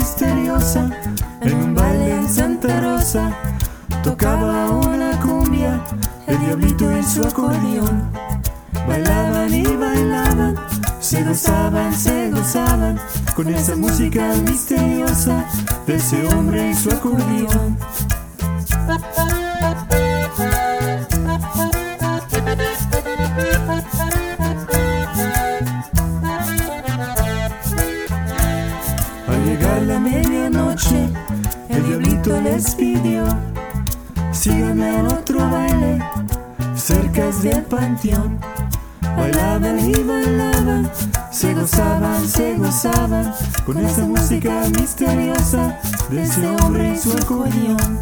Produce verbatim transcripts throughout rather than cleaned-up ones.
misteriosa en un baile en Santa Rosa. Tocaba una cumbia, el diablito y su acordeón. Bailaban y bailaban, se gozaban, se gozaban con esa música misteriosa de ese hombre y su acordeón. Al llegar la medianoche, el diablito les pidió: síganme al otro baile, cerca del panteón. Bailaban y bailaban, se gozaban, se gozaban con esa música misteriosa de ese hombre y su acordeón.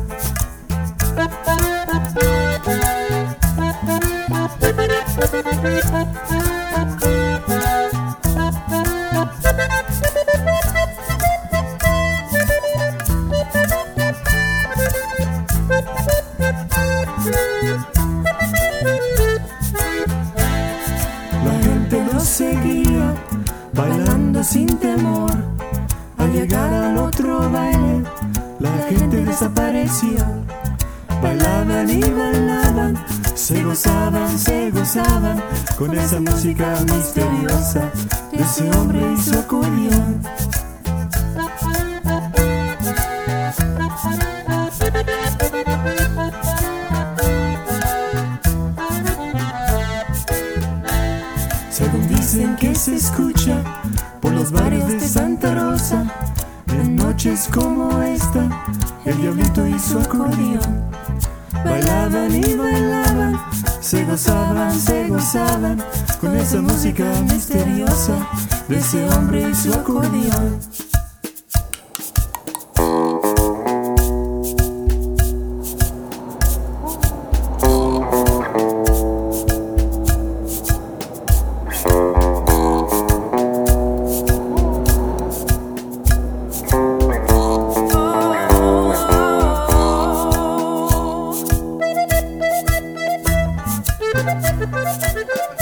La gente los seguía, bailando sin temor. Al llegar al otro baile, la gente desapareció. Bailaban y bailaban, se gozaban, se gozaban con esa música misteriosa de ese hombre y su acordeón. Según dicen que se escucha por los barrios de Santa Rosa, en noches como esta, el diablito y su acordeón. Bailaban y bailaban, se gozaban, se gozaban con esa música misteriosa de ese hombre y su acordeón. Thank you.